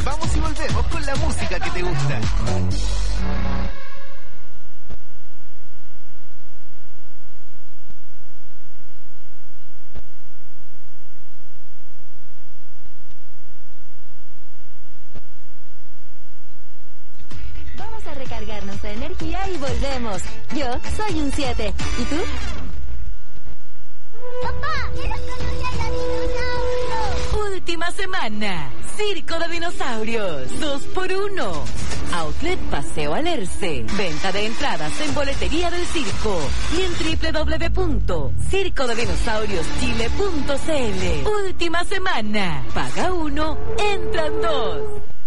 Vamos y volvemos con la música que te gusta. Vamos a recargarnos de energía y volvemos. Yo soy un 7. ¿Y tú? Papá, quiero conocer a dinosaurios. Última semana. Circo de Dinosaurios. 2x1. Outlet Paseo Alerce. Venta de entradas en boletería del circo y en www.circodedinosaurioschile.cl. Última semana. Paga 1, entran 2.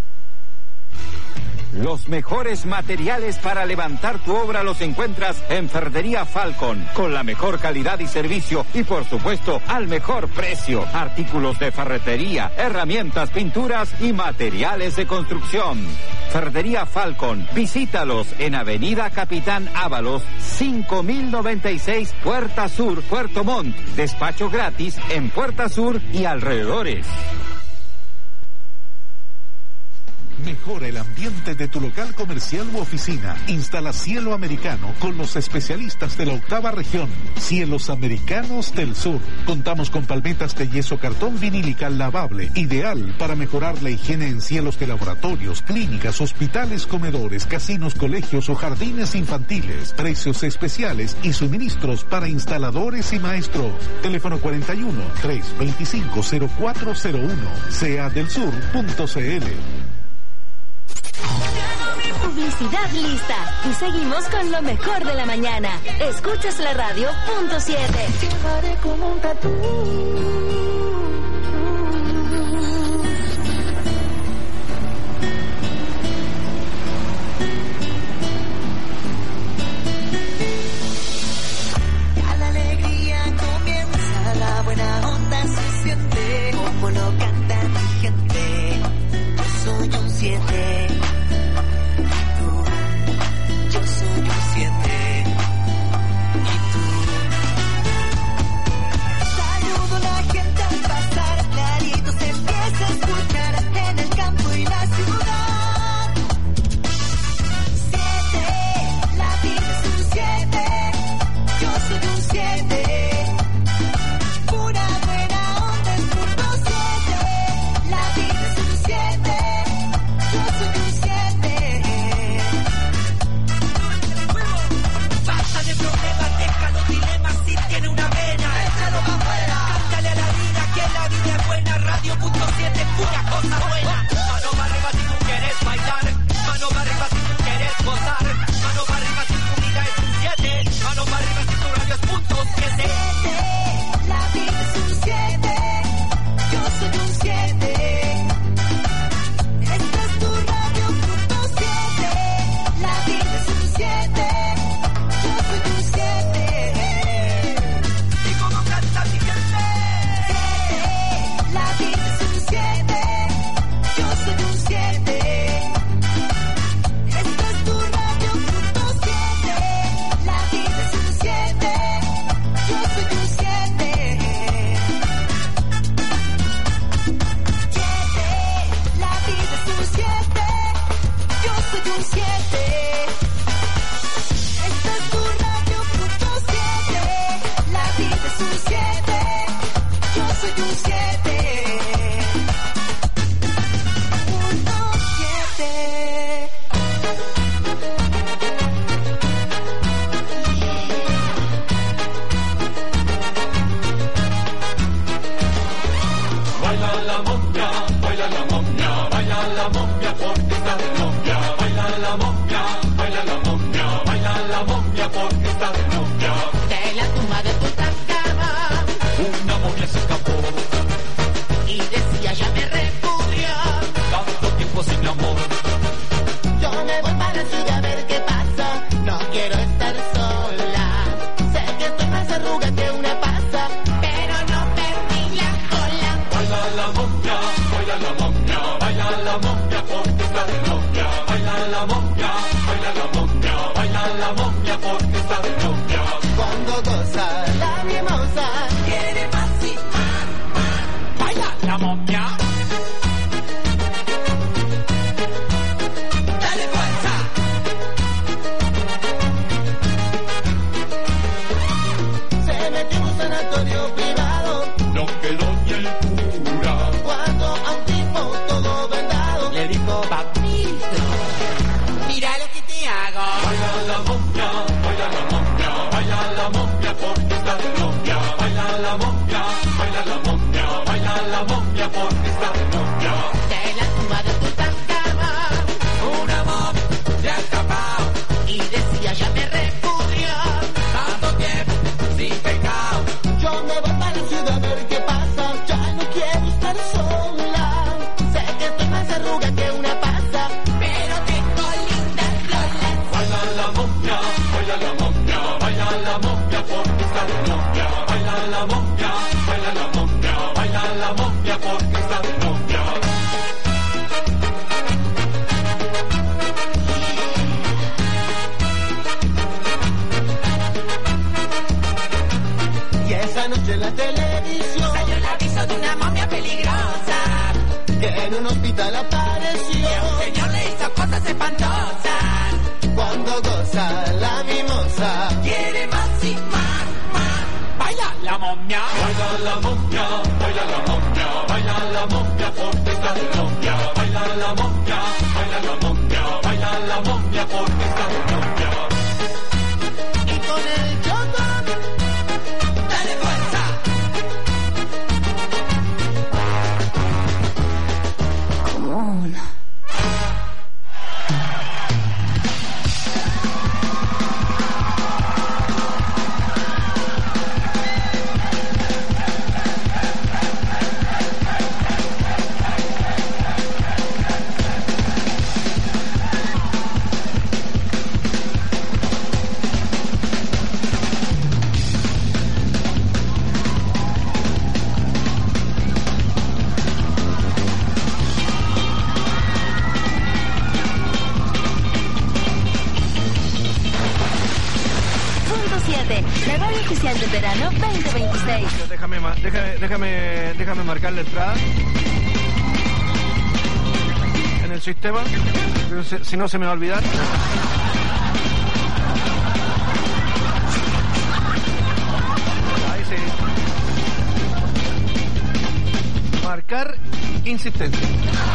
Los mejores materiales para levantar tu obra los encuentras en Ferretería Falcon, con la mejor calidad y servicio y por supuesto al mejor precio. Artículos de ferretería, herramientas, pinturas y materiales de construcción. Ferretería Falcon, visítalos en Avenida Capitán Ábalos, 5096, Puerta Sur, Puerto Montt. Despacho gratis en Puerta Sur y alrededores. Mejora el ambiente de tu local comercial u oficina. Instala Cielo Americano con los especialistas de la 8ª región. Cielos Americanos del Sur. Contamos con palmetas de yeso cartón vinílica lavable, ideal para mejorar la higiene en cielos de laboratorios, clínicas, hospitales, comedores, casinos, colegios o jardines infantiles. Precios especiales y suministros para instaladores y maestros. Teléfono 41-325-0401. seadelsur.cl. Publicidad lista. Y seguimos con lo mejor de la mañana. Escuchas la radio .7. Llevaré como un tatú. Ya la alegría comienza, la buena onda se siente, como lo canta mi gente. Yo soy un 7. porque está de novia. De la tumba de Tutankamón laboratorio privado. Lo que doña el cura Cuando a un tipo todo vendado le dijo, papito, mira lo que te hago. baila la momia, baila la momia, baila la momia porque está de novia. Baila la momia, baila la momia, baila la momia porque está de novia. De la tumba de Tutankamón Un amor se ha escapado, y decía ya me repudió. tanto tiempo sin pecado. Yo me voy para la ciudad a ver qué pasa. Ya no quiero estar sola. Sé que estoy más arruga que una pasa, pero tengo lindas lolas. Baila la momia, baila la momia, baila la momia porque está de novia. Baila la momia, baila la momia, baila la momia porque está de novia. Y esa noche en la televisión salió el aviso de una momia peligrosa que en un hospital apareció. Y un señor le hizo cosas espantosas. Cuando goza la mimosa quiere más y más. Baila la momia. Baila la momia, baila la momia, baila la momia porque está de novia. Baila la momia, baila la momia, baila la momia porque está de novia. Y con el choco dale fuerza. La radio oficial del verano 2026. Déjame marcar la entrada en el sistema, si no se me va a olvidar. Ahí sí. Marcar insistencia.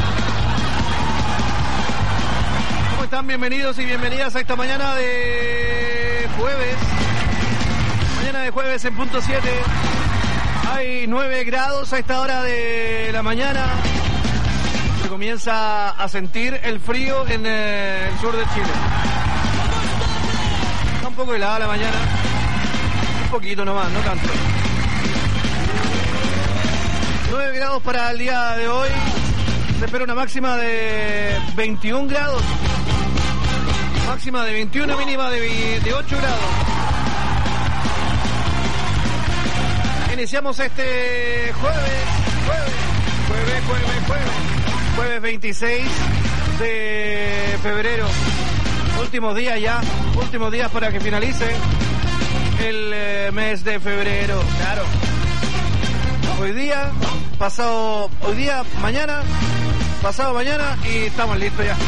¿Cómo están? Bienvenidos y bienvenidas a esta mañana de jueves. Mañana de jueves en punto 7. Hay 9 grados a esta hora de la mañana. Se comienza a sentir el frío en el sur de Chile. Está un poco helada la mañana. Un poquito nomás, no tanto. 9 grados para el día de hoy. Se espera una máxima de 21 grados. Máxima de 21, mínima de 8 grados. Iniciamos este jueves 26 de febrero. Últimos días ya, últimos días para que finalice el mes de febrero. Claro. Mañana, pasado mañana y estamos listos ya.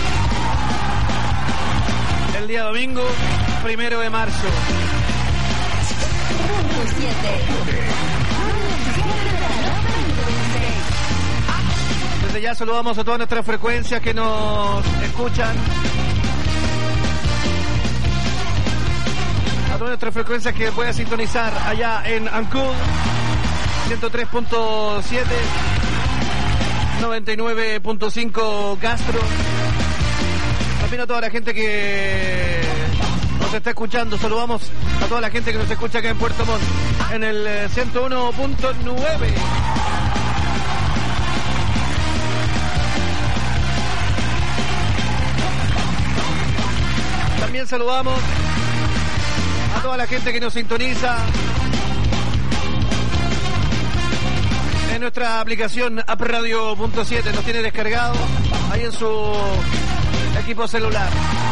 El día domingo, 1 de marzo. Desde ya saludamos a todas nuestras frecuencias que nos escuchan. A todas nuestras frecuencias que pueden sintonizar allá en Ancud, 103.7, 99.5 Castro. También a toda la gente que nos está escuchando. Saludamos a toda la gente que nos escucha acá en Puerto Montt en el 101.9. También saludamos a toda la gente que nos sintoniza en nuestra aplicación App Radio.7. Nos tiene descargado ahí en su equipo celular.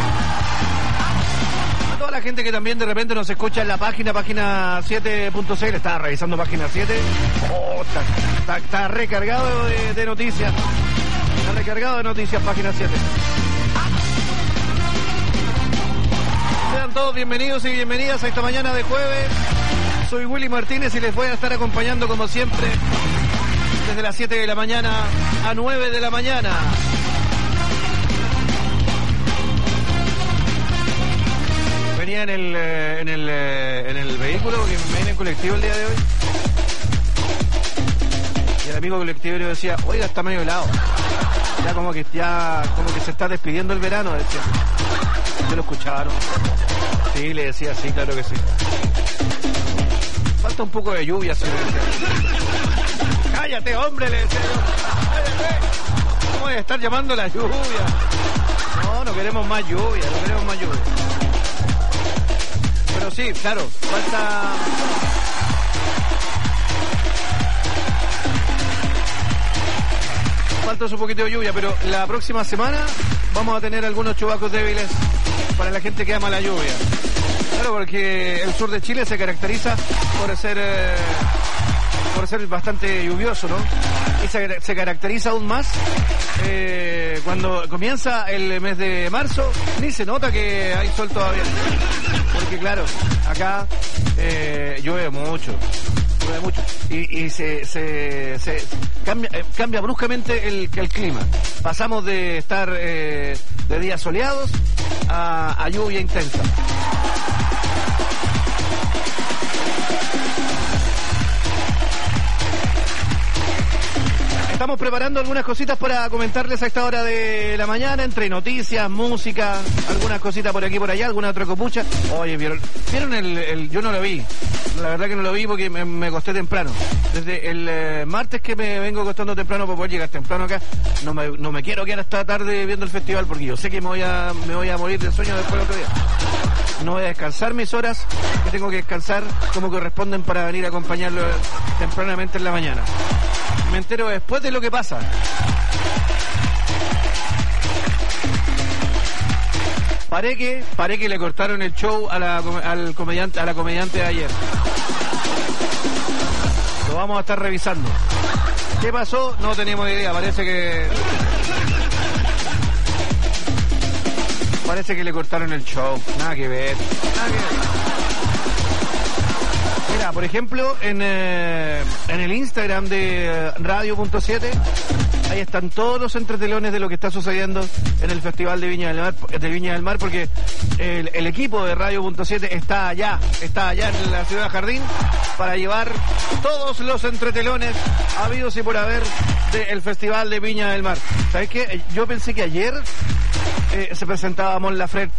A toda la gente que también de repente nos escucha en la página 7.6. Estaba revisando página 7. Está recargado de noticias. Está recargado de noticias página 7. Sean todos bienvenidos y bienvenidas a esta mañana de jueves. Soy Willy Martínez y les voy a estar acompañando como siempre desde las 7 de la mañana a 9 de la mañana. Venía en el vehículo porque me viene en colectivo el día de hoy. Y el amigo colectivero decía, oiga, está medio helado. Ya como que se está despidiendo el verano, decía. ¿Ustedes lo escucharon? Sí, le decía, sí, claro que sí. Falta un poco de lluvia, señor. Cállate, hombre, le decía yo. Cállate. ¿Cómo voy a estar llamando la lluvia? No queremos más lluvia, no queremos más lluvia. Pero sí, claro, falta un poquito de lluvia, pero la próxima semana vamos a tener algunos chubascos débiles para la gente que ama la lluvia. Claro, porque el sur de Chile se caracteriza por ser bastante lluvioso, ¿no? Y se caracteriza aún más cuando comienza el mes de marzo, ni se nota que hay sol todavía. Porque claro, acá llueve mucho. Y se cambia bruscamente el clima. Pasamos de estar de días soleados a lluvia intensa. Estamos preparando algunas cositas para comentarles a esta hora de la mañana, entre noticias, música, algunas cositas por aquí por allá, alguna otra copucha. Oye, ¿vieron el yo no lo vi? La verdad que no lo vi porque me acosté temprano. Desde el martes que me vengo acostando temprano para poder llegar temprano acá, no me quiero quedar hasta tarde viendo el festival porque yo sé que me voy a morir de sueño después del otro día. No voy a descansar mis horas que tengo que descansar como corresponden para venir a acompañarlo tempranamente en la mañana. Me entero después de lo que pasa. Paré que le cortaron el show a la comediante de ayer. Lo vamos a estar revisando. ¿Qué pasó? No tenemos idea. Parece que le cortaron el show. Nada que ver. Mira, por ejemplo, en el Instagram de Radio.7, ahí están todos los entretelones de lo que está sucediendo en el Festival de Viña del Mar, porque el equipo de Radio.7 está allá en la ciudad de Jardín para llevar todos los entretelones habidos y por haber del Festival de Viña del Mar. ¿Sabes qué? Yo pensé que ayer se presentaba Mon Laferte.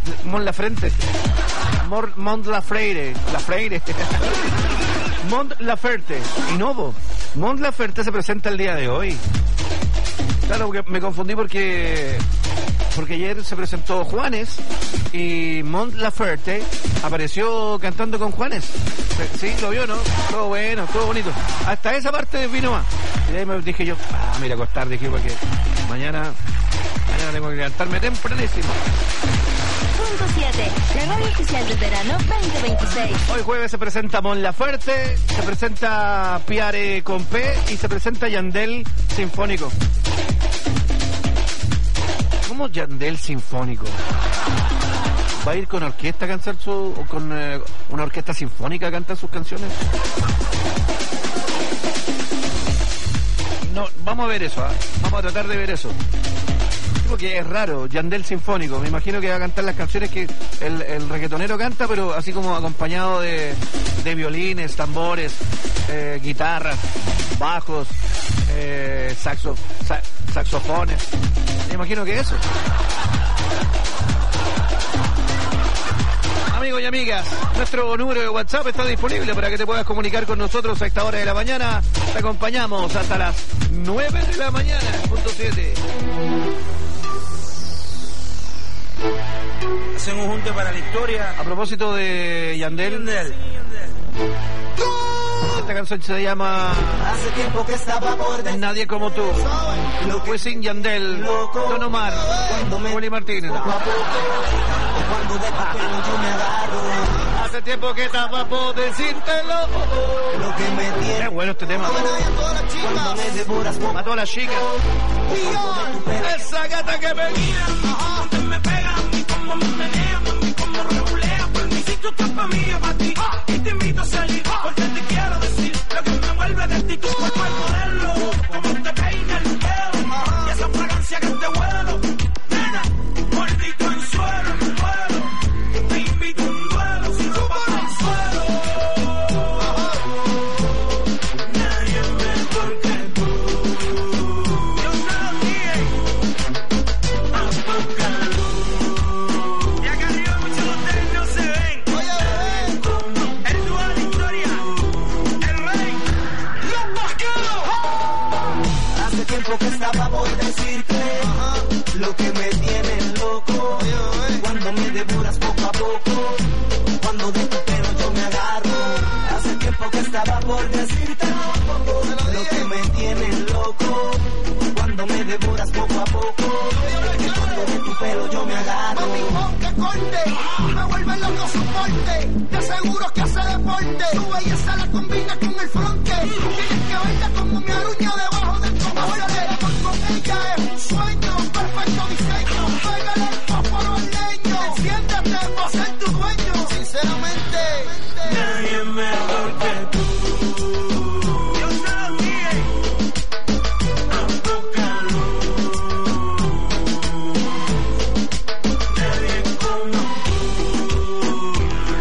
Y no, Mon Laferte se presenta el día de hoy. Claro, porque me confundí porque ayer se presentó Juanes y Mon Laferte apareció cantando con Juanes. Sí, lo vio, ¿no? Todo bueno, todo bonito. Hasta esa parte vino más. Y de ahí me dije yo, mira, acostar, dije, porque mañana tengo que levantarme tempranísimo. Punto 7, la radio oficial del verano 2026. Hoy jueves se presenta Mon Laferte, se presenta Piare con P y se presenta Yandel Sinfónico. ¿Cómo Yandel Sinfónico? ¿Va a ir con orquesta a cantar con una orquesta sinfónica a cantar sus canciones? No, vamos a ver eso, vamos a tratar de ver eso. Porque es raro, Yandel Sinfónico. Me imagino que va a cantar las canciones que el reggaetonero canta, pero así como acompañado de violines, tambores, guitarras, bajos, saxofones. Me imagino que eso. Amigos y amigas, nuestro número de WhatsApp está disponible para que te puedas comunicar con nosotros a esta hora de la mañana. Te acompañamos hasta las 9 de la mañana, punto 7. Hacen un junte para la historia. A propósito de Yandel. Esta canción se llama Hace tiempo que estaba por dentro. Nadie como tú. Wisin Yandel, Don Omar, Willy Martínez. Cuando de pequeño yo me agarro. Hace tiempo que estaba por decírtelo. Lo que me tiene. Qué bueno este tema. Cuando me devoras por Mató a la chica. Esa gata que me guía. Me pega, como me menea, como regulea por mi psique. tú estás pa' mí, yo pa' ti. Y te invito a salir, porque te quiero decir lo que me envuelve de ti. Tu cuerpo al modelo, como te peina el pelo, y esa fragancia que te huelo. Nena, mordito en suelo, en el vuelo. Te invito a un duelo, sin ropa al suelo. Nadie mejor que tú. Yo sabía, a poca luz. Y acá arriba muchos de ustedes no se ven. El dúo de la historia, el rey, los vaqueros. Hace tiempo que estaba por decirte lo que me tiene loco. Cuando me devoras poco a poco, cuando de tu pelo yo me agarro. Hace tiempo que estaba por decirte lo que me tiene loco. Cuando me devoras poco a poco, cuando de tu pelo yo me agarro. Mami, que corte, me vuelve loco su porte. Te aseguro que hace deporte. Tu belleza la combina con el fronte. Tienes que verla como mi aruña debajo del cogote. Con ella es un sueño, perfecto diseño. Pégale el fósforo al leño. Enciéndete para ser tu dueño. Sinceramente, nadie mejor que tú. Yo sabía, a poca luz. Nadie como tú.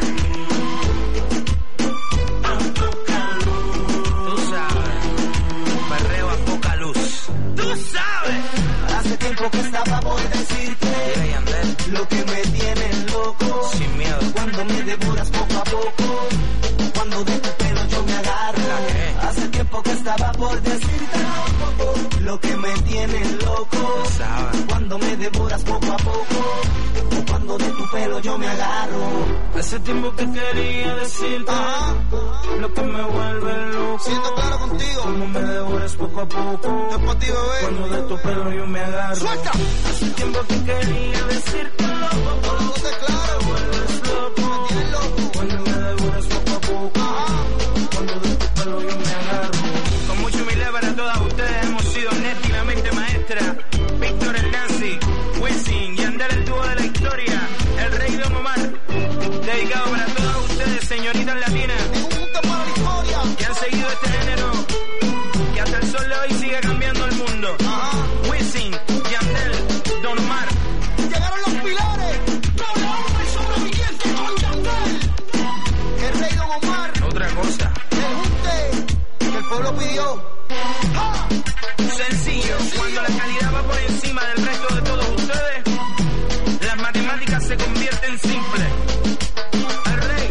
A poca luz. Tú sabes, perreo a poca luz. Tú sabes. Hace tiempo que estaba por decirte lo que me tiene loco. Sin miedo. Cuando me devoras poco a poco, cuando de tu pelo yo me agarro. Hace tiempo que estaba por decirte lo que me tiene loco. Cuando me devoras poco a poco, cuando de tu pelo yo me agarro. Hace tiempo que quería decirte lo que me vuelve loco. Siento claro contigo. Como me devoras poco a poco. Es para ti, bebé. Cuando de tu pelo yo me agarro. ¡Suelta! Hace tiempo que quería decirte loco. No te claro. Me vuelves loco. Me tienes loco. Cuando me devoras poco a poco. Cuando de tu pelo yo me agarro. Con mucha humildad para todas ustedes hemos sido Neti, la mente maestra, Víctor el Nancy, Wisin, Yandel el dúo de la historia, el rey Don Omar. Dedicado para todas ustedes, señoritas latinas, que han seguido este género, que hasta el sol de hoy sigue cambiando el mundo. Wisin, Yandel, Don Omar. Llegaron los pilares. Doble hombre sobreviviente con Yandel. El rey Don Omar. Otra cosa. El junte que el pueblo pidió. Sencillo, cuando la calidad va por encima del resto de todos ustedes, las matemáticas se convierten simples. El rey.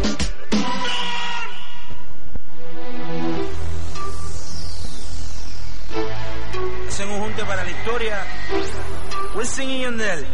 Hacen un junte para la historia. Wisin y Yandel.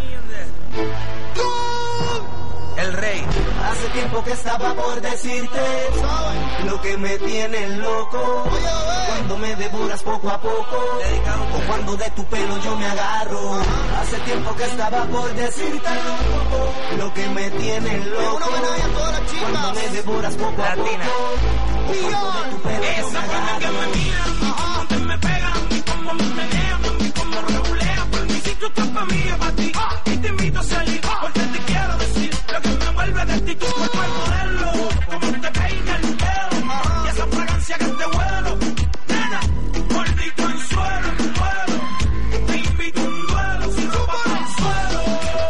El rey. Hace tiempo que estaba por decirte lo que me tiene loco. Cuando me devoras poco a poco, o cuando de tu pelo yo me agarro. Hace tiempo que estaba por decirte lo que me tiene loco. Cuando me devoras poco a poco, o cuando de tu pelo yo me agarro. Que me miran, donde me pegan, y como me menean, y como regulean. Por mí si tú estás pa' mí, yo pa' ti. Y te invito a salir, porque te quiero decir lo que me envuelve de ti. Tu cuerpo al modelo, como te peina el pelo, y esa fragancia que te huelo. Nena, mordito en suelo, en el vuelo. Te invito a un duelo, sin ropa al suelo.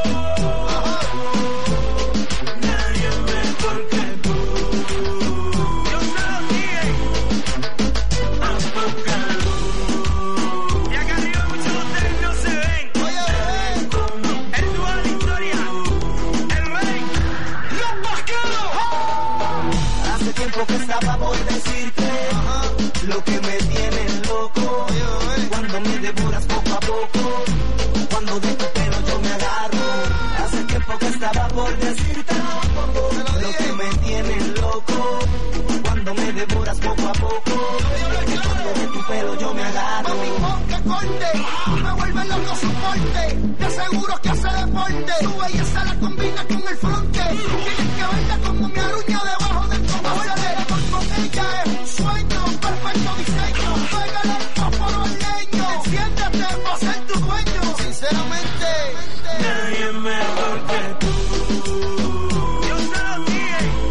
Nadie mejor que tú. Yo sabía, a poca luz. Y acá arriba muchos de ustedes no se ven. El dúo de la historia, el rey, los vaqueros. Hace tiempo que estaba por decirte lo que me tiene loco. Cuando me devoras poco a poco, cuando de tu pelo yo me agarro. Hace tiempo que estaba por decirte lo que me tiene loco. Cuando me devoras poco a poco, cuando de tu pelo yo me agarro. Mami, que corte, me vuelve loco su porte. Te aseguro que hace deporte. Tu belleza la combina con el fronte. Tienes que verla como mi aruña debajo del cogote. Con ella es un sueño, perfecto diseño. Pégale el fósforo al leño. Enciéndete para ser tu dueño. Sinceramente, nadie mejor que tú. Yo sabía.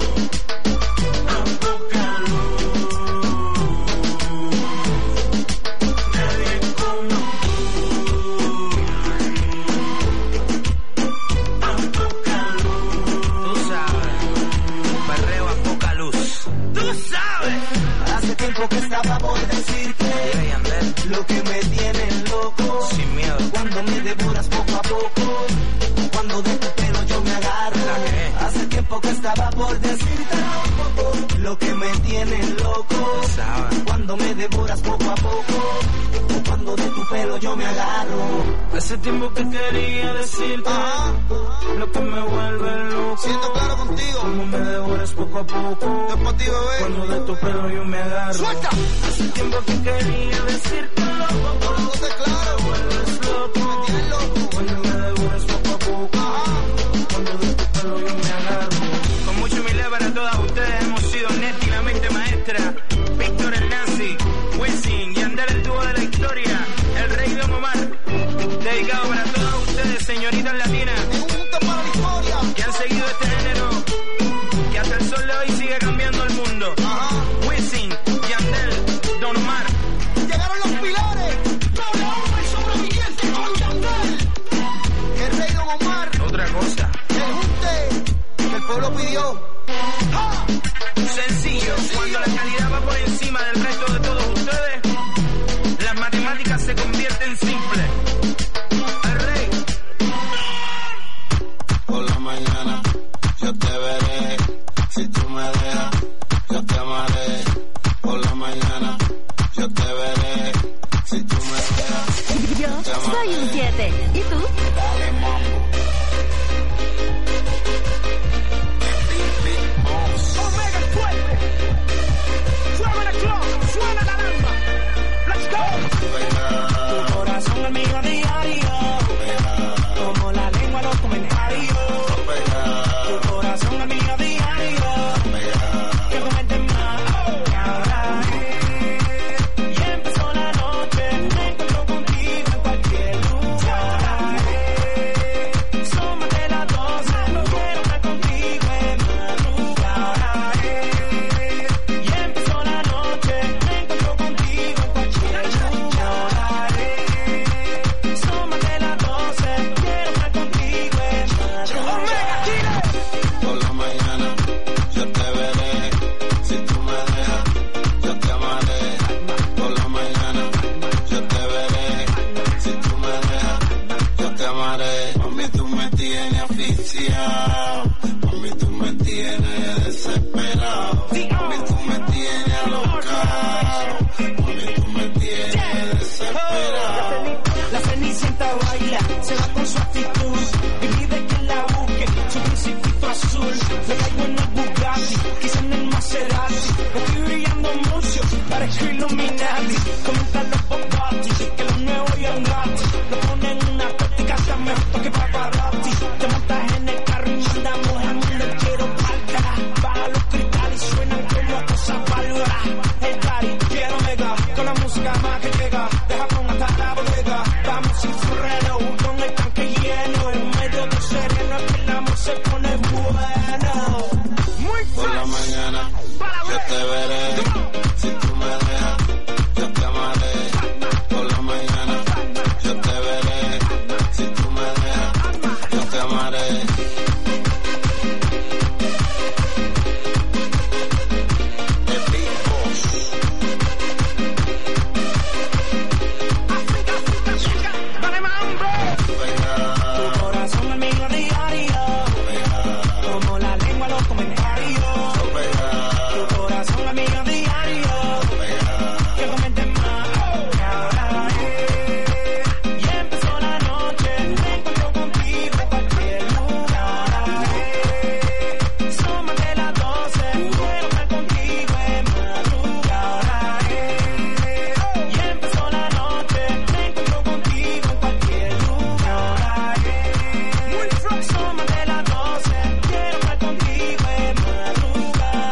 decirte lo que me tiene loco. Sin miedo. Cuando me devoras poco a poco, cuando de tu pelo yo me agarro. Hace tiempo que estaba por decirte lo que me tiene loco. Cuando me devoras poco a poco, cuando de tu pelo yo me agarro. Hace tiempo que quería decirte lo que me vuelve loco. Siento claro contigo. Como me devoras poco a poco. Después ti, bebé. Cuando de tu pelo yo me agarro. ¡Suelta! Hace tiempo que quería decirte loco. Ponte claro. Me vuelves loco. Me tienes loco. Cuando me devoras poco a poco. Cuando de tu pelo yo me agarro. Con mucho humildad para todas ustedes hemos sido Neti, la mente maestra, Víctor el Nazi, Wisin y Andar el dúo de la historia, el rey Don Omar. Dedicado para todas ustedes, señoritas latinas, que han seguido este género, que hasta el sol de hoy sigue cambiando el mundo. Wisin, Yandel, Don Omar. Llegaron los pilares. Doble hombre sobreviviente con Yandel. El rey Don Omar. Otra cosa. El junte que el pueblo pidió. ¡Ja! Sencillo, cuando la calidad va por encima del resto de todos ustedes, las matemáticas se convierten simples. El rey. Por la mañana yo te veré, si tú me dejas, yo te amaré. Por la mañana yo te veré, si tú me dejas. Yo soy un 7. ¿Y tú? Dale mambo. Omega es fuerte. Suena la clock, suena la alarma. Let's go. Tu corazón es mío a diario, como la lengua los comentarios. Tu corazón es mío a diario, que comenten más. Y empezó la noche, me encuentro contigo en cualquier lugar. Son más de las 12, no quiero estar contigo en madrugada. Y empezó la noche, me encuentro contigo en cualquier lugar. Son más de las 12, quiero estar contigo en madrugada. Por la mañana yo te veré, si tú me dejas, yo te amaré. Por la mañana yo te veré, si tú me dejas, yo te amaré. Mami, tú me tienes asfixiado, mami, tú me tienes desesperado, mami, tú me tienes alocado, mami, tú me tienes desesperado. La Cenicienta baila, se va con su actitud y pide que la busque, su principito azul. Le caigo en el Bugatti, quizá en el Maserati. Estoy brillando mucho, parezco Illuminati. Comentan los Bogatti, que lo nuevo y el gratis. Lo ponen en una práctica, ya mejor que paparazzi. Te montas en el carro y mandamos al mundo entero palca. Baja los cristales y suenan como cosas válvulas. El party, quiero mega, con la música más que llega. Deja con hasta la bodega. Vamos sin su reloj, con el tanque lleno. En medio de sereno es que el amor se pone bueno. Muy Por la mañana yo te veré, si tú me dejas, yo te amaré. Por la mañana yo te veré, si tú me dejas, yo te amaré. The Big Boss. Tu corazón es mío a diario, como la lengua los comentarios. Tu corazón es mío a diario, que comenten más. Y empezó la noche, me encuentro contigo en cualquier lugar. Son más de las 12, quiero estar contigo en madrugada. Y empezó la noche, me encuentro contigo en cualquier lugar. Son más de las 12, quiero estar contigo en madrugada.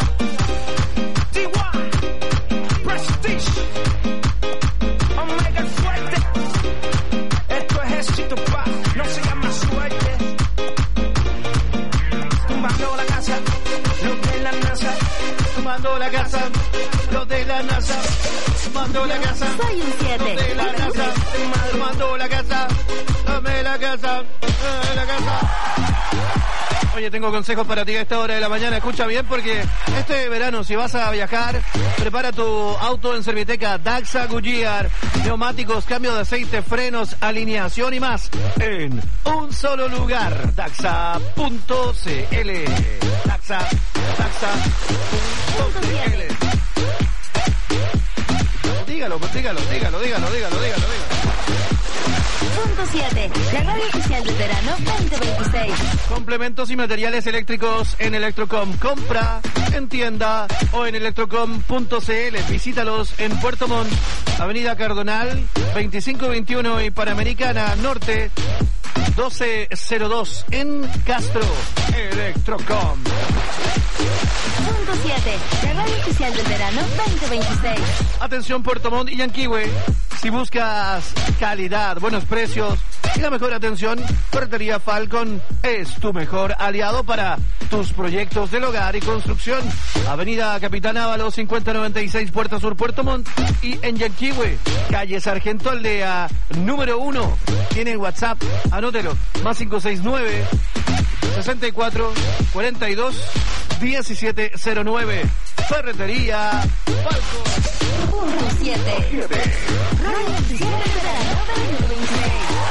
D1, Prestige, Omega es fuerte. Esto es éxito, pa, no se llama suerte. Tumbando la casa, los de la NASA. Tumbando la casa, los de la NASA. Tumbando la casa, Soy un 7. los de la ¿Y tú? NASA. Tumbando la casa, dame la casa, dame la casa. Oye, tengo consejos para ti a esta hora de la mañana. Escucha bien porque este verano, si vas a viajar, prepara tu auto en Serviteca Daxa Goodyear. Neumáticos, cambio de aceite, frenos, alineación y más en un solo lugar. Daxa.cl. Daxa.cl. Dígalo. Punto 7, la radio oficial del verano 2026. Complementos y materiales eléctricos en Electrocom. Compra en tienda o en electrocom.cl. Visítalos en Puerto Montt, Avenida Cardonal, 2521 y Panamericana Norte, 1202 en Castro. Electrocom. Punto 7, la radio oficial del verano 2026. Atención Puerto Montt y Yanquihue. Si buscas calidad, buenos precios y la mejor atención, Ferretería Falcon es tu mejor aliado para tus proyectos del hogar y construcción. Avenida Capitán Ábalos, 5096, Puerta Sur, Puerto Montt. Y en Yanquihue, calle Sargento Aldea, número 1. Tienen WhatsApp, anótelo, más 569 64 42 1709. Ferretería Falcon. Punto 7. Radio oficial del verano 2026.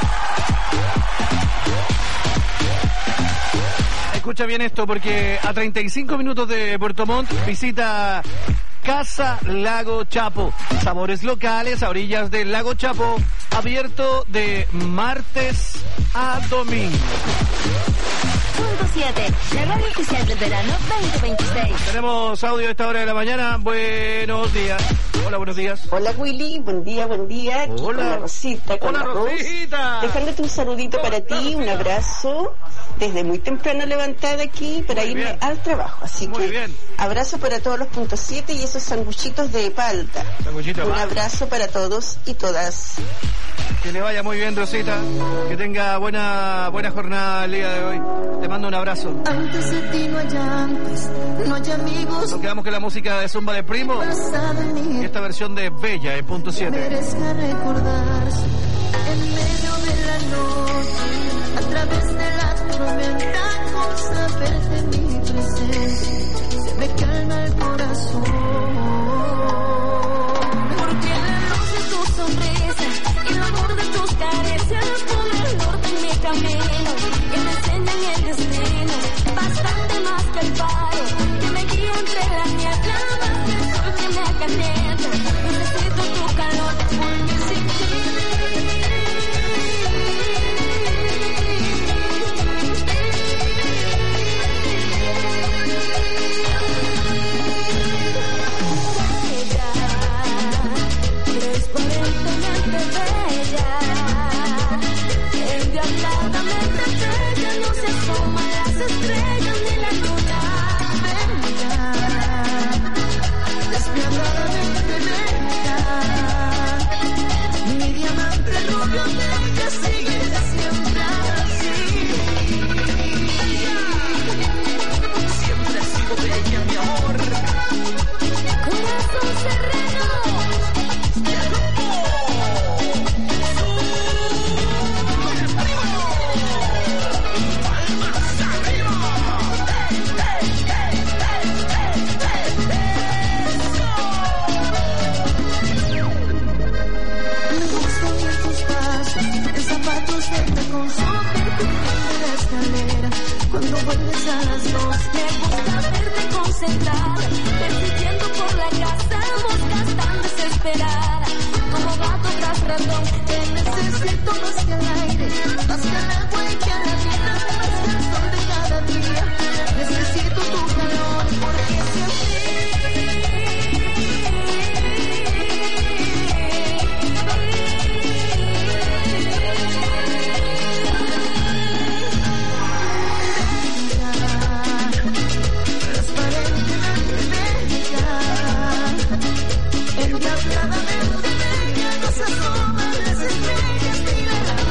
Escucha bien esto porque a 35 minutos de Puerto Montt visita Casa Lago Chapo. Sabores locales a orillas del Lago Chapo, abierto de martes a domingo. Punto 7, la radio oficial del verano 2026. Tenemos audio a esta hora de la mañana. Buenos días. Hola, buenos días. Hola Willy, buen día. Aquí Hola. con la Rosita, con Hola, la Rosita. Dejándote un saludito para ti, un abrazo. Desde muy temprano levantada aquí para Muy irme bien. al trabajo. Así Muy que bien. abrazo para todos los puntos 7 y esos sanguchitos de palta. Sanguchito de Un palta. abrazo para todos y todas. Que le vaya muy bien, Rosita. Que tenga buena jornada el día de hoy. Te mando un abrazo. Antes de ti no hay antes, no hay amigos. Nos quedamos con la música de Zumba de Primo y esta versión de Bella en punto 7. Merezca recordarse en medio de la noche, a través de la tormenta, con saber de mi presencia, se me calma el corazón. Porque la luz de tu sonrisa y el amor de tus caricias pone el norte en mi camino y me enseñan el destino, bastante más que el faro que me guía entre la niebla, más que el sol que me calienta. Necesito tu calor porque sin ti transparentemente bella, endiabladamente bella, no se asoman las estrellas ni la luna bella, despiadadamente bella, mi diamante rubio bella, sigue siempre así. Siempre he sido bella, mi amor. Corazón sereno. Cuando vuelves a las 2, me gusta verte concentrada, persiguiendo por la casa, moscas tan desesperadas, como gato tras ratón. Te necesito más que el aire, más que el agua y que la vida, más que el sol de cada día. Necesito tu calor, porque sin endiabladamente bella, no se asoman las estrellas ni la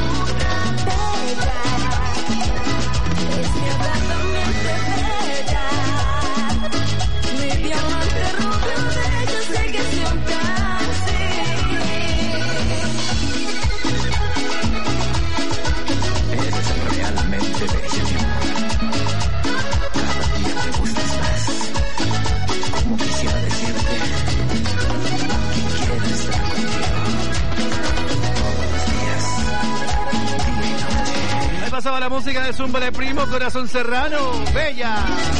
pasaba la música de Zúmbale Primo, Corazón Serrano, Bella.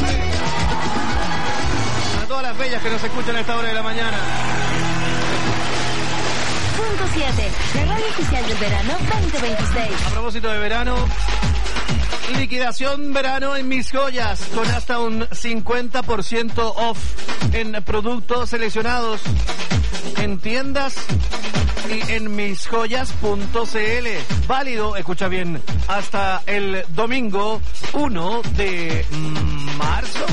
A todas las bellas que nos escuchan a esta hora de la mañana. Punto 7, la radio oficial del verano 2026. A propósito de verano, liquidación verano en Mis Joyas, con hasta un 50% off en productos seleccionados en tiendas y en misjoyas.cl. Válido, escucha bien, hasta el domingo 1 de marzo.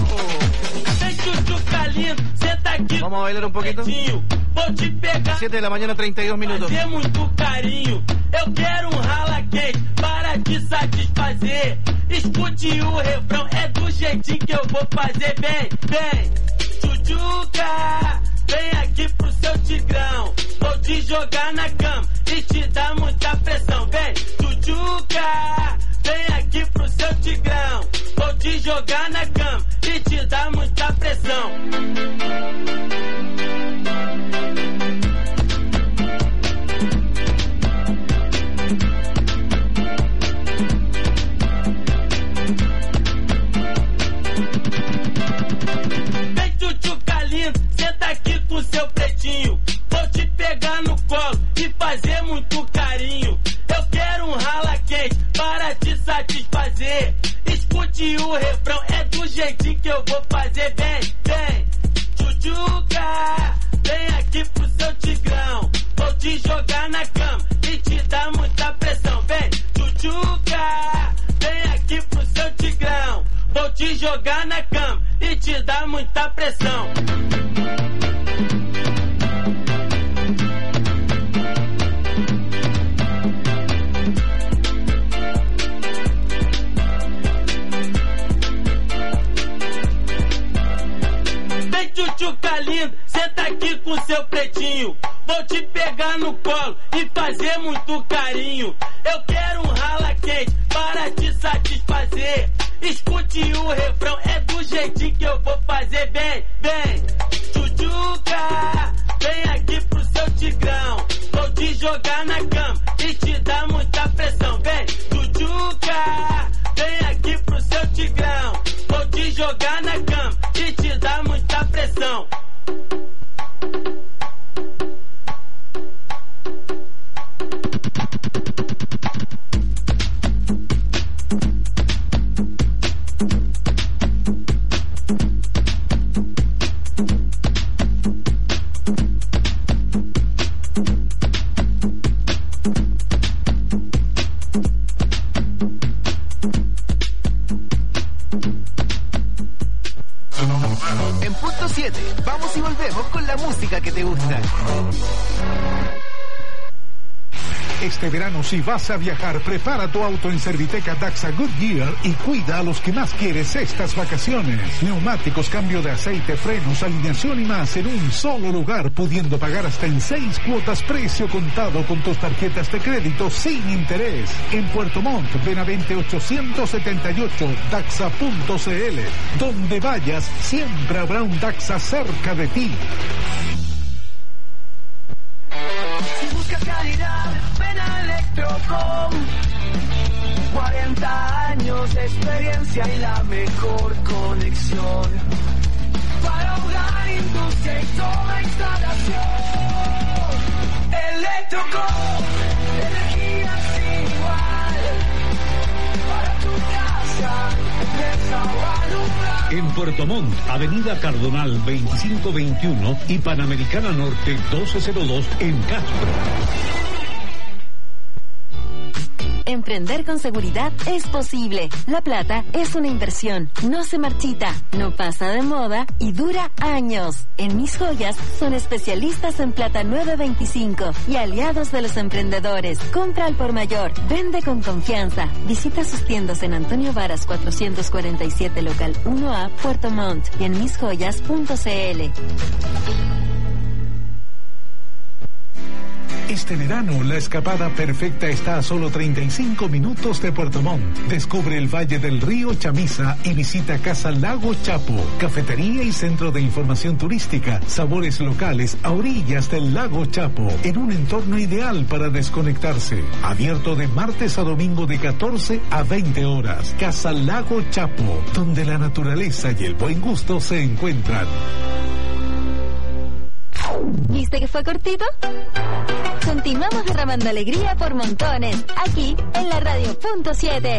Vamos a bailar un poquito. 7 de la mañana, 32 minutos. Muito carinho, eu quero rala quente para te satisfazer. Escute o refrão, é do jeitinho que eu vou fazer. Vem, tchutchuca, vem aqui pro seu tigrão. Vou te jogar na cama e te dar muita pressão. Vem, tchutchuca, vem aqui pro seu tigrão. Vou te jogar na cama e te dar muita pressão. Senta aqui com seu pretinho, vou te pegar no colo e fazer muito carinho. Eu quero um rala quente para te satisfazer. Escute o refrão, é do jeitinho que eu vou fazer. Vem, tchutchuca, vem aqui pro seu tigrão. Vou te jogar na cama e te dar muita pressão. Vem, tchutchuca, vem aqui pro seu tigrão. Vou te jogar na cama e te dar muita pressão. Vem, tchutchuca lindo, senta aqui com seu pretinho. Vou te pegar no colo e fazer muito carinho. Eu quero um rala quente para te satisfazer. Escute o refrão, é do jeitinho que eu vou fazer. Vem, tchutchuca, vem aqui pro seu tigrão. Vou te jogar na cama e te dar muita pressão. Vem, tchutchuca, vem aqui pro seu tigrão. Vou te jogar na cama e te dar muita pressão. En punto 7, vamos y volvemos con la música que te gusta. Este verano, si vas a viajar, prepara tu auto en Serviteca Daxa Goodyear y cuida a los que más quieres estas vacaciones. Neumáticos, cambio de aceite, frenos, alineación y más en un solo lugar, pudiendo pagar hasta en 6 cuotas precio contado con tus tarjetas de crédito sin interés. En Puerto Montt, Benavente 878, Daxa.cl. Donde vayas, siempre habrá un Daxa cerca de ti. Si buscas calidad, ven a Electrocom. 40 años de experiencia y la mejor conexión. Para hogar, industria y toda instalación. Electrocom, energía sin igual. Para tu casa, empresa o alumbrar. En Puerto Montt, Avenida Cardonal 2521 y Panamericana Norte 1202 en Castro. Emprender con seguridad es posible. La plata es una inversión. No se marchita, no pasa de moda y dura años. En Mis Joyas son especialistas en plata 925 y aliados de los emprendedores. Compra al por mayor, vende con confianza. Visita sus tiendas en Antonio Varas 447 local 1A, Puerto Montt y en misjoyas.cl. Este verano, la escapada perfecta está a solo 35 minutos de Puerto Montt. Descubre el Valle del Río Chamisa y visita Casa Lago Chapo, cafetería y centro de información turística, sabores locales a orillas del Lago Chapo, en un entorno ideal para desconectarse. Abierto de martes a domingo de 14 a 20 horas. Casa Lago Chapo, donde la naturaleza y el buen gusto se encuentran. ¿Viste que fue cortito? Continuamos derramando alegría por montones, aquí en la Radio.7.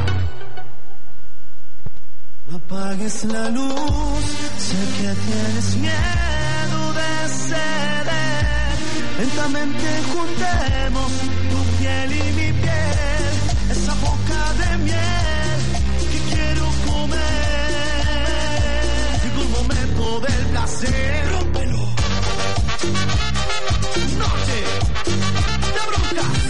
No apagues la luz, sé que tienes miedo de ceder. Lentamente juntemos tu piel y mi piel, esa boca de miel que quiero comer. Llegó el momento del placer, rómpelo. Noche de broncas.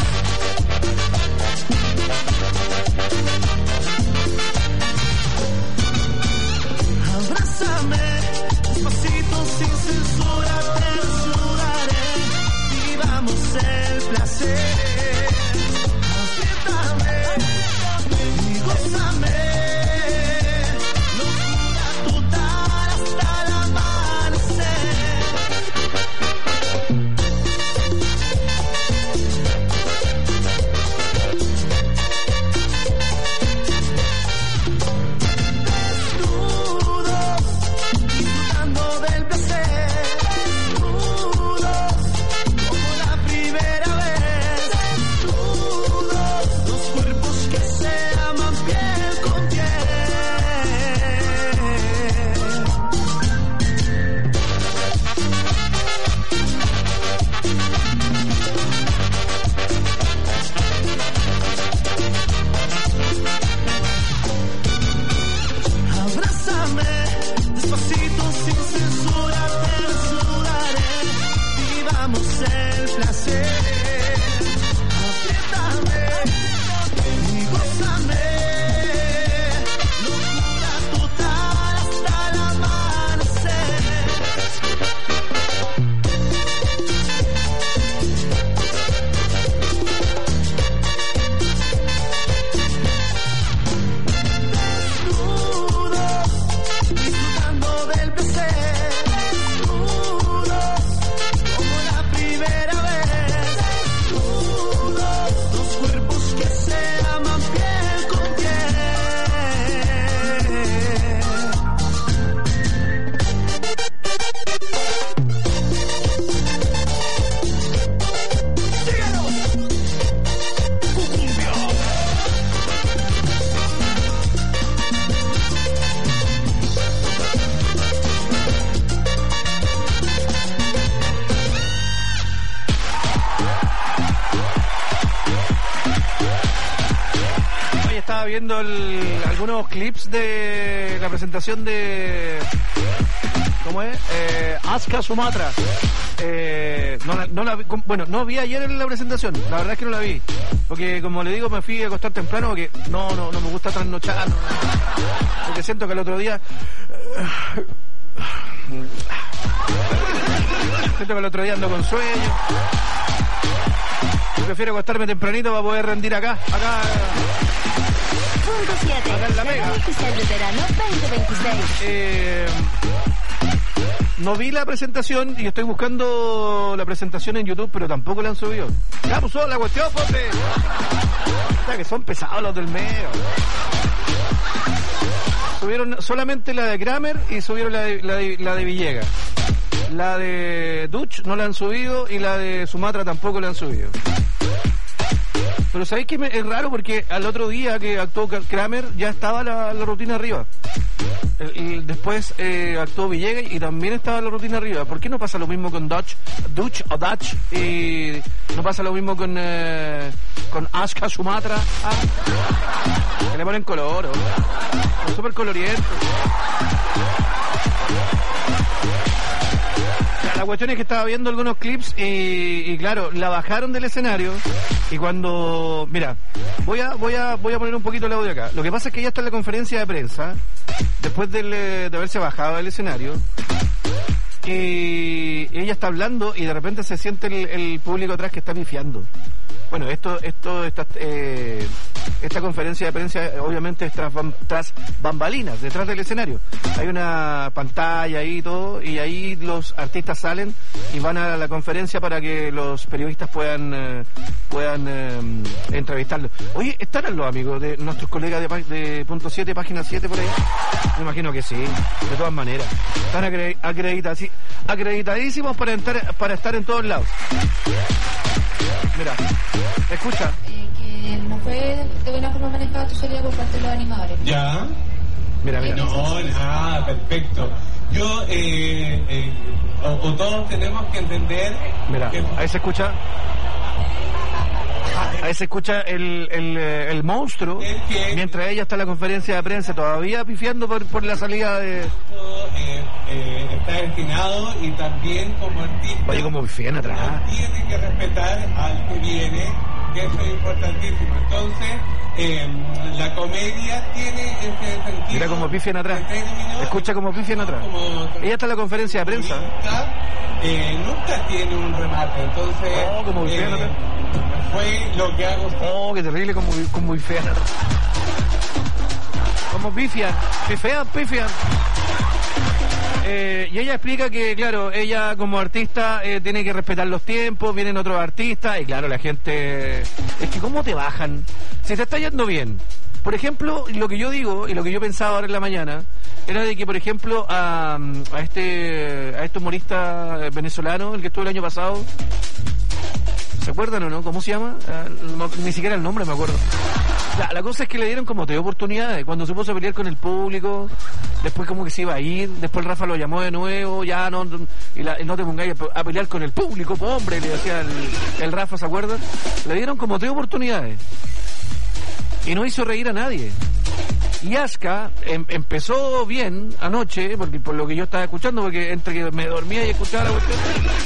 Abrázame, despacito, sin censura, te sudaré. Vivamos el placer. Apriétame y gózame. Locura total hasta el amanecer. Algunos clips de la presentación de ¿cómo es? Asuka Sumatra. No vi ayer en la presentación, la verdad es que no la vi, porque como le digo me fui a acostar temprano porque no me gusta trasnochar, porque siento que el otro día ando con sueño. Prefiero acostarme tempranito para poder rendir acá. Punto 7. Acá en la Mega. Oficial de verano 2026. No vi la presentación y estoy buscando la presentación en YouTube, pero tampoco la han subido. Ya puso la cuestión, pobre. Que son pesados los del medio. Subieron solamente la de Kramer y subieron la de Villegas. La de Dutch no la han subido y la de Sumatra tampoco la han subido. Pero ¿sabéis que es raro? Porque al otro día que actuó Kramer ya estaba la rutina arriba. Y después actuó Villegas y también estaba la rutina arriba. ¿Por qué no pasa lo mismo con Dutch y no pasa lo mismo con Asuka Sumatra? Que le ponen color, súper coloriento. La cuestión es que estaba viendo algunos clips y claro, la bajaron del escenario y cuando... Mira, voy a poner un poquito el audio acá. Lo que pasa es que ella está en la conferencia de prensa después de haberse bajado del escenario que ella está hablando y de repente se siente el público atrás que está pifiando. Bueno, esta conferencia de prensa obviamente es tras bambalinas, detrás del escenario. Hay una pantalla ahí y todo, y ahí los artistas salen y van a la conferencia para que los periodistas puedan entrevistarlos. Oye, ¿estarán los amigos de nuestros colegas de Punto 7, página 7 por ahí? Me imagino que sí, de todas maneras. Están acreditadísimos para estar en todos lados. Mira, escucha. Que no fue de buena forma manejada tu salida por parte de los animadores. Ya. Mira. No, nada, perfecto. Yo, o todos tenemos que entender... Mira, ahí se escucha... Ahí se escucha el monstruo, mientras ella está en la conferencia de prensa, todavía pifiando por la salida de... está destinado y también como artista... Oye, como pifian atrás. Tiene que respetar al que viene, que eso es importantísimo. Entonces, la comedia tiene ese sentido... Mira como pifian atrás. Escucha como pifian atrás. Ella está en la conferencia de prensa. Nunca tiene un remate, entonces... Oh, como pifian atrás. Fue lo que hago. Oh, qué terrible como pifian. Como pifian. Pifian. Y ella explica que, claro, ella como artista tiene que respetar los tiempos, vienen otros artistas, y claro, la gente... Es que ¿cómo te bajan? Si te está yendo bien. Por ejemplo, lo que yo digo, y lo que yo pensaba ahora en la mañana, era de que, por ejemplo, a este humorista venezolano, el que estuvo el año pasado... ¿Se acuerdan o no? ¿Cómo se llama? Ni siquiera el nombre me acuerdo. La cosa es que le dieron como 3 oportunidades. Cuando se puso a pelear con el público, después como que se iba a ir, después el Rafa lo llamó de nuevo, ya no te pongáis a pelear con el público, po, hombre, le decía el Rafa, ¿se acuerdan? Le dieron como 3 oportunidades. Y no hizo reír a nadie. Y Aska empezó bien anoche, porque por lo que yo estaba escuchando, porque entre que me dormía y escuchaba la cuestión...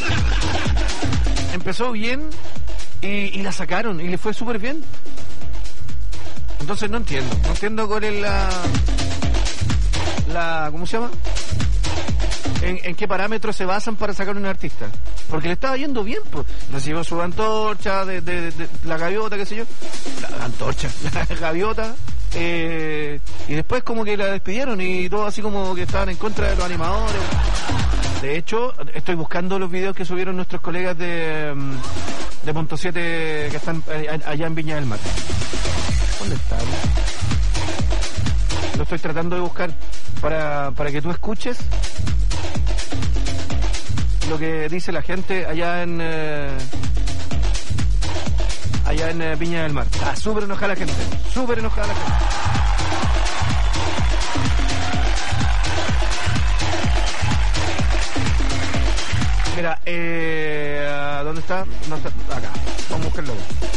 Empezó bien y la sacaron y le fue súper bien. Entonces no entiendo cuál es la ¿cómo se llama? ¿En qué parámetros se basan para sacar a un artista? Porque le estaba yendo bien, pues. Recibió su antorcha de la gaviota, qué sé yo. La antorcha, la gaviota. Y después como que la despidieron y todo así como que estaban en contra de los animadores. De hecho, estoy buscando los videos que subieron nuestros colegas de Punto 7 que están allá en Viña del Mar. ¿Dónde están? Lo estoy tratando de buscar para que tú escuches lo que dice la gente allá en Viña del Mar. Súper enojada la gente. Mira, ¿dónde está? No está? Acá. Vamos a buscarlo.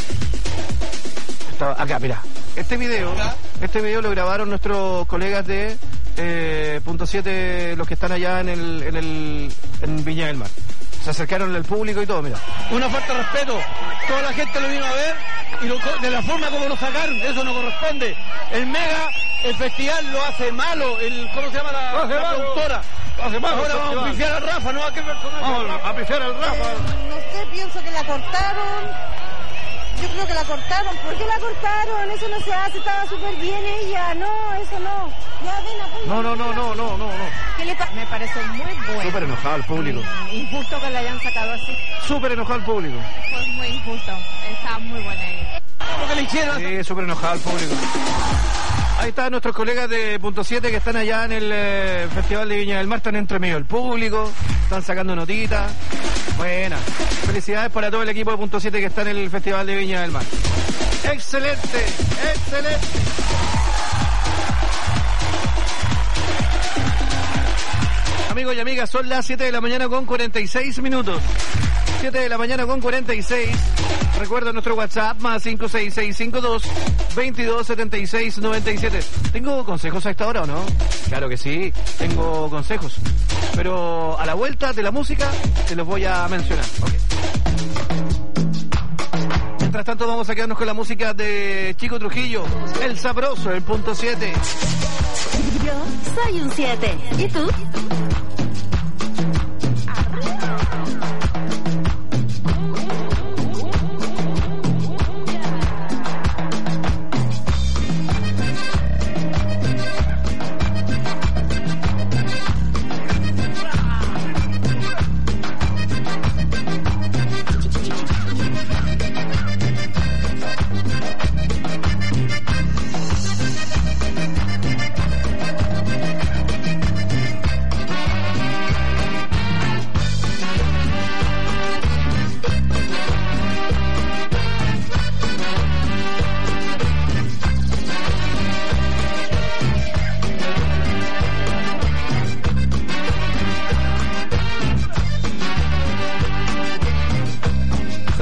Está acá, mira. Este video lo grabaron nuestros colegas de Punto 7, los que están allá en Viña del Mar. Se acercaron al público y todo, mira. Una falta de respeto. Toda la gente lo vino a ver y de la forma como lo sacaron, eso no corresponde. El festival lo hace malo, ¿cómo se llama la productora? Ahora vamos a pifiar al Rafa, ¿no? Vamos a pifiar al Rafa. No sé, pienso que la cortaron. Yo creo que la cortaron. ¿Por qué la cortaron? Eso no se hace, estaba súper bien ella. No, eso no. Ya ven, apoya. No. ¿Qué le pasa? Me parece muy bueno. Súper enojado el público. Injusto que la hayan sacado así. Súper enojado el público. Fue muy injusto. Estaba muy buena ella. ¿Lo que le hicieron? Sí, súper enojado el público. Ahí están nuestros colegas de Punto 7 que están allá en el Festival de Viña del Mar, están entre medio del público, están sacando notitas. Buena. Felicidades para todo el equipo de Punto 7 que está en el Festival de Viña del Mar. ¡Excelente! Amigos y amigas, son las 7 de la mañana con 46 minutos. 7 de la mañana con 46. Recuerda nuestro WhatsApp más 56652-227697. ¿Tengo consejos a esta hora o no? Claro que sí, tengo consejos. Pero a la vuelta de la música te los voy a mencionar. Okay. Mientras tanto vamos a quedarnos con la música de Chico Trujillo, El Sabroso, el Punto 7. Yo soy un 7. ¿Y tú?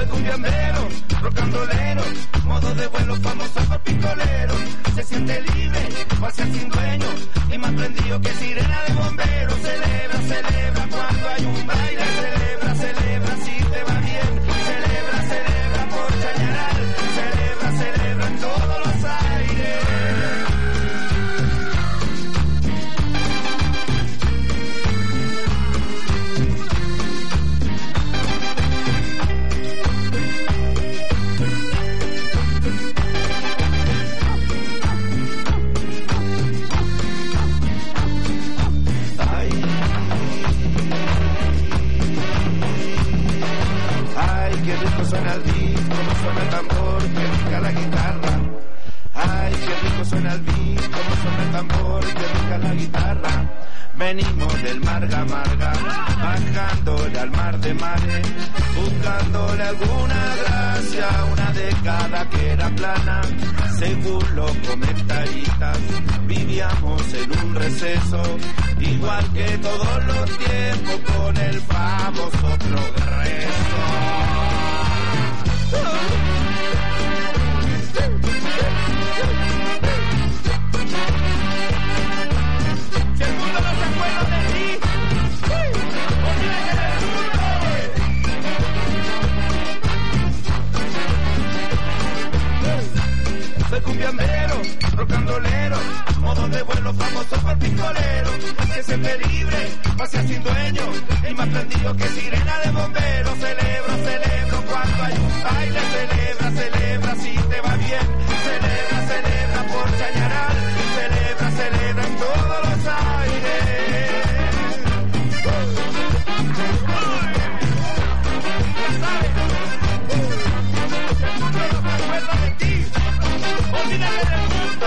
Soy cumbiambero, rocandolero, modo de vuelo famoso por pistolero. Se siente libre, pasea sin dueño y más prendido que sirena de bombero. Celebra, celebra cuando hay un baile. Celebra, celebra si te va bien. Celebra, celebra por Chañaral. Celebra, celebra en todos los aires. Qué rico suena el beat, cómo suena el tambor, qué rica la guitarra. Ay, qué rico suena el beat, cómo suena el tambor, qué rica la guitarra. Venimos del Marga Marga, bajándole al mar de mares, buscándole alguna gracia, una década que era plana. Según los comentaristas, vivíamos en un receso, igual que todos los tiempos, con el famoso progreso. Si el mundo no se acuerda de ti, olvida que eres el mundo. Soy cumbiambero, rocandolero, modo de vuelo famoso por pistolero. Que siempre libre, pasea sin dueño y más prendido que sirena de bombero. Celebro, celebro cuando hay un baile. Celebra, celebra si te va bien. Celebra, celebra por Chañaral. Celebra, celebra en todos los aires. Ya sabes, el mundo no se acuerda de ti. Olvídate del mundo.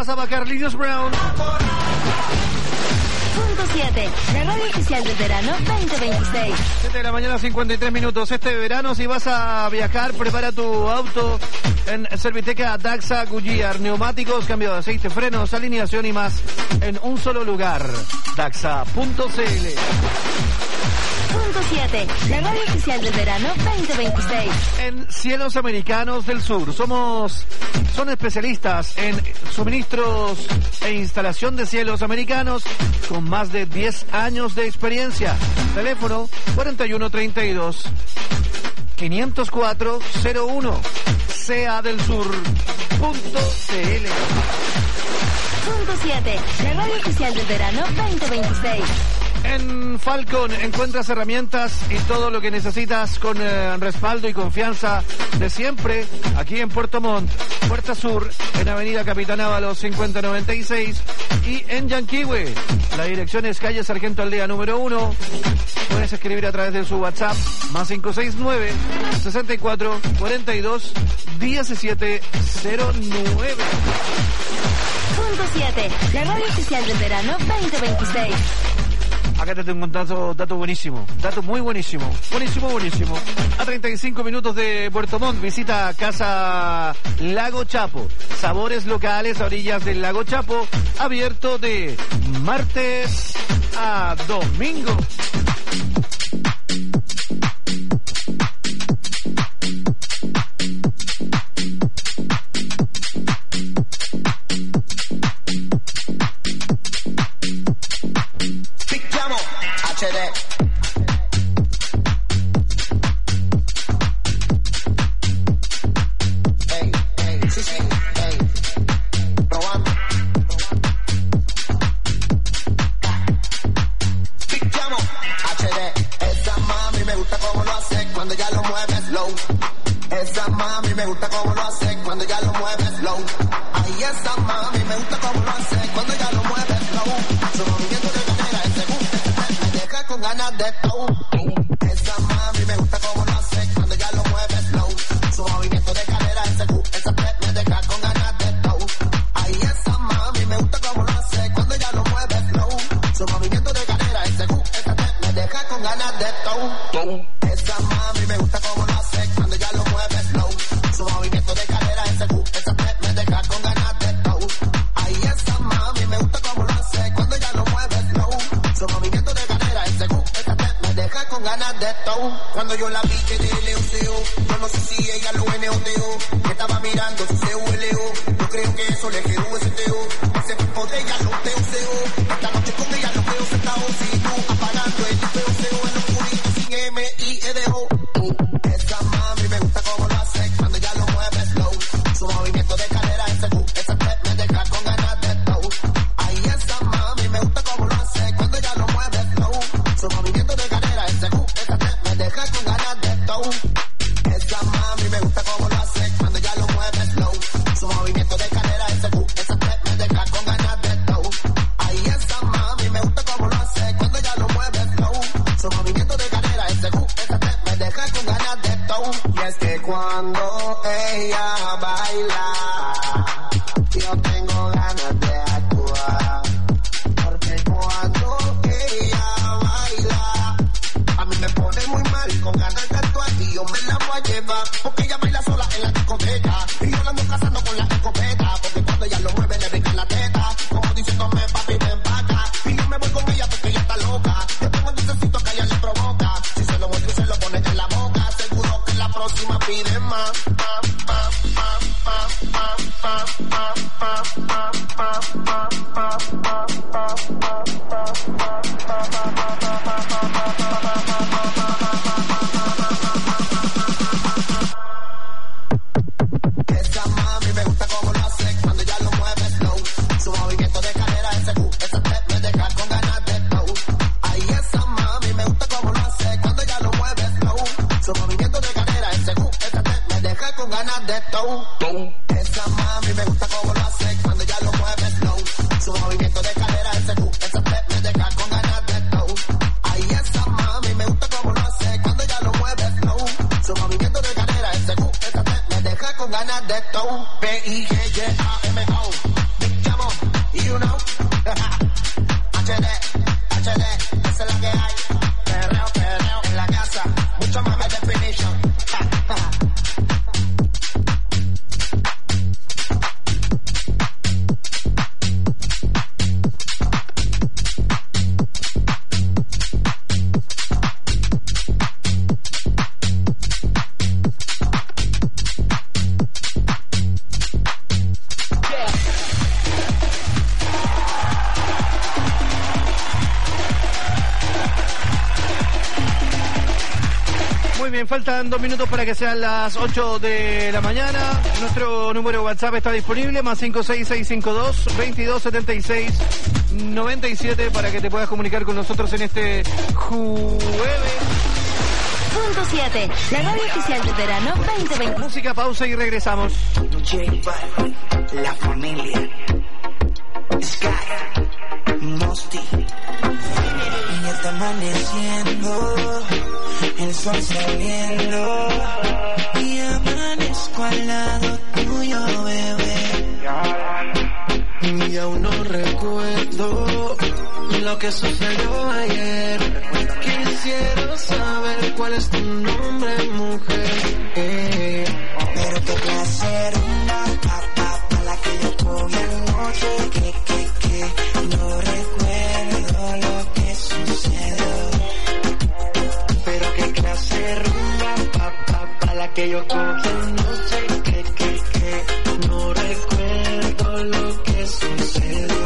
pasaba Carlitos Brown. Punto 7, la radio oficial del verano 2026. 7 de la mañana, 53 minutos. Este verano, si vas a viajar, prepara tu auto en Serviteca Daxa Goodyear. Neumáticos, cambio de aceite, frenos, alineación y más en un solo lugar. Daxa.cl. Punto 7, la radio oficial del verano 2026. En Cielos Americanos del Sur. Son especialistas en suministros e instalación de cielos americanos con más de 10 años de experiencia. Teléfono 4132 50401. seadelsur.cl. Punto 7, la radio oficial del verano 2026. En Falcon encuentras herramientas y todo lo que necesitas con respaldo y confianza de siempre. Aquí en Puerto Montt, Puerta Sur, en Avenida Capitán Ábalos 5096 y en Yanquihue. La dirección es calle Sargento Aldea número 1. Puedes escribir a través de su WhatsApp más 569 64 42 1709. Punto 7, la radio oficial del verano 2026. Acá te tengo un dato buenísimo, dato muy buenísimo, buenísimo. A 35 minutos de Puerto Montt, visita Casa Lago Chapo, sabores locales a orillas del Lago Chapo, abierto de martes a domingo. Esa mami me gusta como lo hace cuando ya lo mueve slow. Ay, esa mami me gusta como lo hace cuando ya lo mueve slow. Su movimiento de cadera ese me deja con ganas de todo. Esa mami me gusta como lo hace cuando ya lo mueve slow. Su movimiento de cadera ese me deja con ganas de todo. Ay, esa mami me gusta como lo hace cuando ya lo mueve slow. Su movimiento de cadera ese me deja con ganas de todo. Esa mami me gusta como lo hace cuando ya lo mueve slow. Su movimiento de cadera ese me deja con ganas de todo. Ay, esa mami me gusta como lo hace cuando ya lo mueve slow. Su movimiento de cadera ese me deja con ganas de todo. Cuando yo la vi que de leoseo, yo no sé si ella lo eneoteó. Que estaba mirando su CULO. Yo creo que eso le quedó ese teo. Ese cuerpo de ella lo teoseo. Esta noche con ella lo veo sentado. Si tú apagando el teoseo en los puritos sin M-I-E-D-O. Esa mami me gusta como lo hace cuando ya lo mueve slow. Su movimiento de cadera ese me deja con ganas de todo. Ay, esa mami me gusta como lo hace cuando ya lo mueve slow. Su movimiento de cadera ese me deja con ganas de todo. Esa mami me gusta como lo hace cuando ya lo mueve slow. Su movimiento de cadera ese me deja con ganas de todo. Ay, esa mami me gusta como lo hace cuando ya lo mueve slow. Su movimiento de cadera ese me deja con ganas de todo. Y es que cuando ella baila, yo tengo ganas de actuar. Porque cuando ella baila, a mí me pone muy mal, con ganas de actuar y yo me la voy a llevar. Porque ella baila sola en la discoteca y yo la ando cazando con la escopeta. Porque cuando ella lo mueve le brinca la teta, como diciéndome papi ven pa' acá. Y yo me voy con ella porque ella está loca. Yo tengo el dulcecito que a ella le provoca. Si se lo muestro y se lo pone en la boca, seguro que la próxima pide más. Esa mami me gusta como lo hace cuando ya lo mueve slow. Su movimiento de cadera ese me deja con ganas de todo. Ay, esa mami me gusta como lo hace cuando ya lo mueve slow. Su movimiento de cadera ese me deja con ganas de todo. Esa mami me gusta como lo hace cuando ya lo mueve slow. Su movimiento de cadera ese me deja con ganas de todo. Ay, esa mami me gusta como lo hace cuando ya lo mueve slow. Su movimiento de cadera ese me deja con ganas de todo. P-I-G-Y-A-M-O. Big Jamo you know. HD, HD, esa es la que hay. Perreo, perreo en la casa, mucho más high definition. Faltan 2 minutos para que sean las 8 de la mañana. Nuestro número de WhatsApp está disponible, más 56652-2276-97 para que te puedas comunicar con nosotros en este jueves. Punto 7, la radio oficial del verano 2020. Música, pausa y regresamos. J Balvin, la familia, Sky, Mosty. Y ya está amaneciendo, el sol saliendo, y amanezco al lado tuyo, bebé. Y aún no recuerdo lo que sucedió ayer. Quisiera saber cuál es tu nombre, mujer. Pero qué placer, pa' la que yo cogí anoche. Que no recuerdo lo que sucedió. Pero qué clase de rumba, pa' la que yo cogí anoche. Que no recuerdo lo que sucedió.